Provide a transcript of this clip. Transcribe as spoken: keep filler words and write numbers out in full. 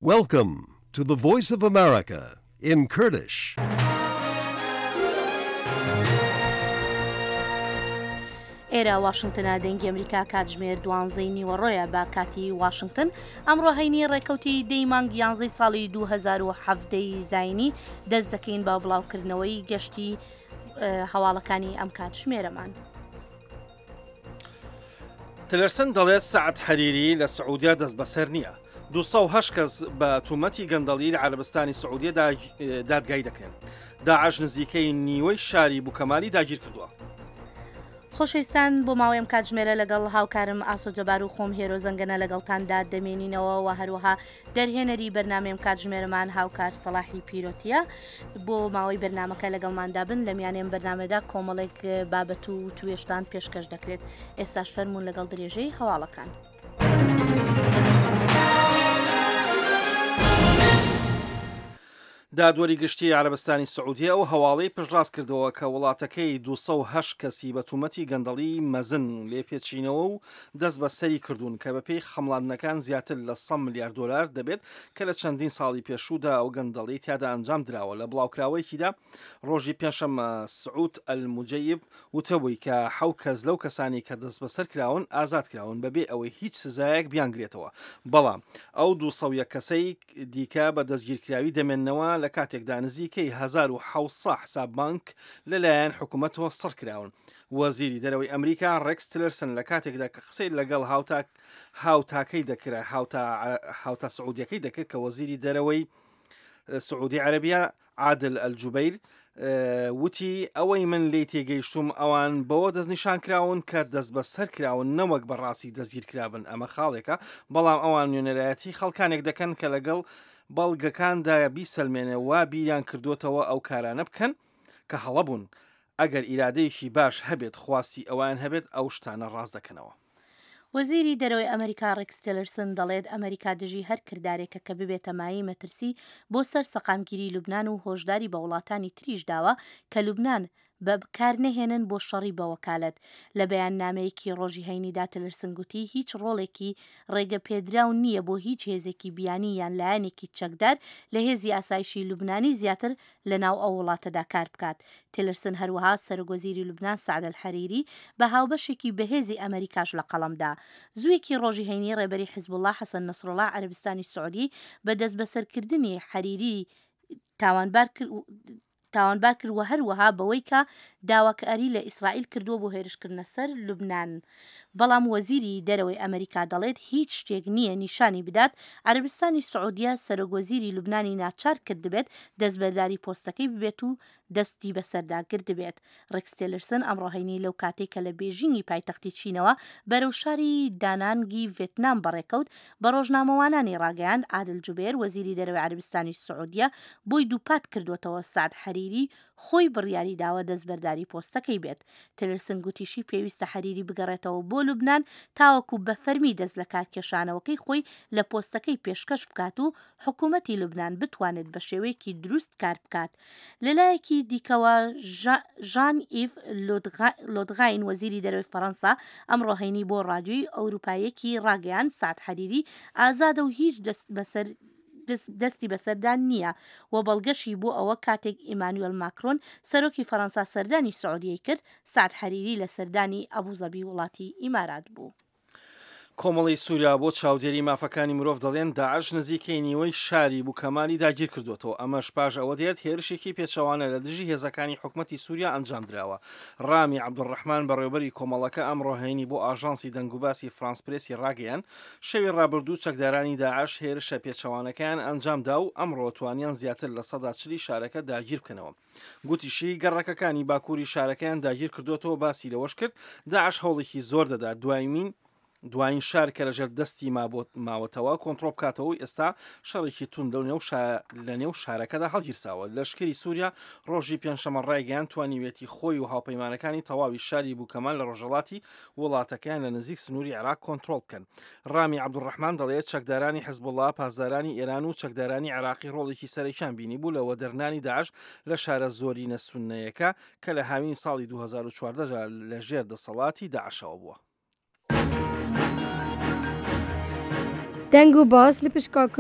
Welcome to the Voice of America in Kurdish. ئێرە واشنگتنە دەنگی ئەمریکا کاتژمێر دوانزەی نیوەڕۆیە بە کاتی واشنگتن ئەمڕۆ هەینی ڕێکەوتی دەی مانگ یانزەی ساڵی دوو هەزار و حەڤدەی زاینی دەست دەکەین بە بڵاوکردنەوەی گەشتی هەواڵەکانی ئەم کاتژمێرەمان. تلەرسن دەڵێت سەعەد حەریری لە سعودیا دەست بەسەر نییە. دووسە و هەشت کەس بە تومەتی گەندەڵی لە عەرەبستانی سعودیە دادگای دەکرێن. داعش نزیکەی نیوەی شاری بووکەمالی داگیر کردووە. خۆشەویستان بۆ ماوەی ئەم کاتژمێرە لەگەڵ هاوکارم ئاسۆ جەبار و خۆم هێرۆ زەنگەنە لەگەڵتاندا دەمێنینەوە و هەروەها دەرهێنەری بەرنامەی ئەم کاتژمێرەمان هاوکار سەلاحی پیرۆتیە. بۆ ماوەی بەرنامەکە لەگەڵماندا بن لە میانێن بەرنامەدا کۆمەڵێک بابەت و توێشتان پێشکەش دەکرێت. ئێستاش فەرموون لەگەڵ درێژەی هەواڵەکان. دادوەری گشتی عەرەبستانی سعودیە و هەواڵەی پشتڕاست کردەوە کە وڵاتەکەی دووسە و هەشت کەسی بە تومەتی گەندەڵی مەزن لێپێچینەوە و دەست بە سەری کردوون کە بەپێی خەمڵاندنەکان زیاتر لە سە ملیار دۆلار دەبێت کە لە چەندین ساڵی پێشوودا ئەو گەندەڵی تیادا ئەنجام درراوە. لە بڵاوکراوەیەکیدا ڕۆژی پێنجشەممە سعود ئەلموجەیب وتەبووی کە حەوت کەس لەو کەسانی کە دەست بەسەر کراون ئازاد کراون بەبێ ئەوەی هیچ سزایەک بیانگرێتەوە. بەڵام ئەو دووسە و یەک کەسەی دیکە بە دەستگیرکراوی دەمێننەوە لە کاتێکدا نزیکەی هەزار و حەوتسەد حساب بانک لەلایەن حکوومەتەوە سڕکراون. وەزیری دەرەوەی ئەمریکا ڕێکس تیلەرسن لە کاتێکدا کە قسەی لەگەڵ هاوتاکەی دەکرا هاوتا سعودیەکەی دەکرد کە وەزیری دەرەوەی سعودی عەرەبیە عادل ئەلجوبەیر وتی ئەوەی من لی تێگەیشتوم ئەوان بەوە دەستنیشان کراون کە دەست بە سەر کراون نەوەک بەڕاستی دەستگیرکرابن. ئەمە خاڵێکە، بەڵام ئەوان نوێنەرایەتی خەڵکانێک دەکەن کە لەگەڵ بەڵگەکاندایە بیسەلمێنێ وا بیریان کردوتەوە ئەو کارانە بکەن کە هەڵەبوون. ئەگەر ئیرادەیەکی باش هەبێت خواستی ئەوان هەبێت ئەو شتانە ڕاست دەکەنەوە. وەزیری دەرەوەی ئەمریکا ڕێکس تیلەرسن دەڵێت ئەمریکا دژی هەر کردارێکە کە ببێتە مایەی مەترسی بۆ سەر سەقامگیری لوبنان و هۆشداری بە وڵاتانی تریش داوە کە لوبنان بە بکار نەهێنن بۆ شەڕی بە وەکالەت. لە بەیان نامەیەکی ڕۆژی هەینیدا تیلەرسن گوتی هیچ ڕۆڵێکی ڕێگە پێدراو نییە بۆ هیچ هێزێکی بیانی یان لایەنێکی چەکدار لە هێزی ئاسایشی لوبنانی زیاتر لە ناو ئەو وڵاتەدا کار بکات. تیلەرسن هەروەها سەرۆکوەزیری لوبنان سەعد الحەریری بە هاوبەشێکی بەهێزی ئەمریکاش لە قەڵەمدا. زوویەکی ڕۆژی هەینی ڕێبەری حیزبوڵڵا حەسەن نەسڕوڵڵا عەرەبستانی سعودی بە دەست بەسەرکردنی حەریری تاوانبار کرد تاوانبار کرد و هەروەها بەوەی کە داواکاری لە ئیسرائیل کردووە بۆ هێرشکردنە سەر لوبنان. بەڵام وەزیری دەرەوەی ئەمریکا دەڵێت هیچ شتێک نییە نیشانی بدات عەرەبستانی سعودیە سەرۆکوەزیری لوبنانی ناچار کرد بێت دەستبەرداری پۆستەکەی ببێت و دەستی بەسەرداگرت بێت. ڕێکس تیلەرسن ئەمڕۆ هەینی لەو کاتێک کە لە بێژینگی پایتەختی چینەوە بەرەو شاری دانانگی ڤێتنام بەڕێکەوت بە ڕۆژنامەوانانی ڕاگەیاند عادل جوبەیر وەزیری دەرەوەی عەرەبستانی سعودیە بۆی دووپات کردوتەوە سەعد حەریری خۆی بڕیاری داوە دەستبەرداری پۆستەکەی بێت. تیلەرسن گوتیشی پێویستە حەریری بگەڕێتەوە بۆ لوبنان تاوەکو بە فەرمی دەست لە کارکێشانەوەکەی خۆی لە پۆستەکەی پێشکەش بکات و حکوومەتی لوبنان بتوانێت بە شێوەیەکی دروست کار بکات. لەلایەکی دیکەوە ژان ئیڤ لۆدغاین وەزیری دەرەوەی فەڕەنسا ئەمڕۆ هەینی بۆ ڕادیۆی ئەوروپایەکی ڕاگەیاند سەعد حەریری ئازادە و هیچ دەست بەسەر دەستی بەسەردان نییە و بەڵگەشی بۆ ئەوە کاتێک ئیمانوێل ماکرۆن سەرۆکی فەڕەنسا سەردانی سعودیەی کرد سەعد حەریری لە سەردانی ئەبوزەبی وڵاتی ئیمارات بوو. کۆمەڵی سووریا بۆ چاودێری مافەکانی مرۆڤ دەڵێن داعش نزیکەی نیوەی شاری بووکەمالی داگیر کردوێتەوە. ئەمەش پاش ئەوە دێت هێرشێکی پێچەوانە لە دژی هێزەکانی حکوومەتی سووریا ئەنجام درراوە. ڕامی عەبدوڕەحمان بەڕێوەبەری کۆمەڵەکە ئەمڕۆ هەینی بۆ ئاژانسی دەنگوباسی فرانس پرێسی ڕاگەیان شەوی ڕابردوو چەکدارانی داعش هێرشە پێچەوانەکەیان ئەنجامدا و ئەمڕۆ توانیان زیاتر لە سەدا چلی شارەکە داگیر بکەنەوە. گوتیشی گەڕەکەکانی باکووری شارەکەیان داگیر کردوێتەوە باسی لەوەش کرد داعش هەوڵێکی زۆر دەدا دوایمین دوایین شار کە لەژێر دەستی ماوەتەوە کۆنتڕۆڵ بکاتەوە. ئێستا شەڕێکی تون لە نێو شارەکەدا هەڵگیرساوە. لەشکری سووریا ڕۆژی پێنجشەممە ڕایگەیان توانیوێتی خۆی و هاوپەیمانەکانی تەواوی شاری بووکەمان لە ڕۆژهەڵاتی وڵاتەکەیان لە نزیک سنووری عێراق کۆنتڕۆڵ بکەن. ڕامی عەبدوڕەحمان دەڵێت چەکدارانی حیزبوڵڵا، پاسدارانی ئێران و چەکدارانی عێراقی ڕۆڵێکی سەرەکیان بینی بوو لەوە دەرنانی داعش لە شارە زۆرینە سوننەیەکە کە لە هاوینی ساڵی دوو هەزار و چواردە لەژێر دەسەڵاتی داعشەوە بووە. دەنگ و باز لە پشکا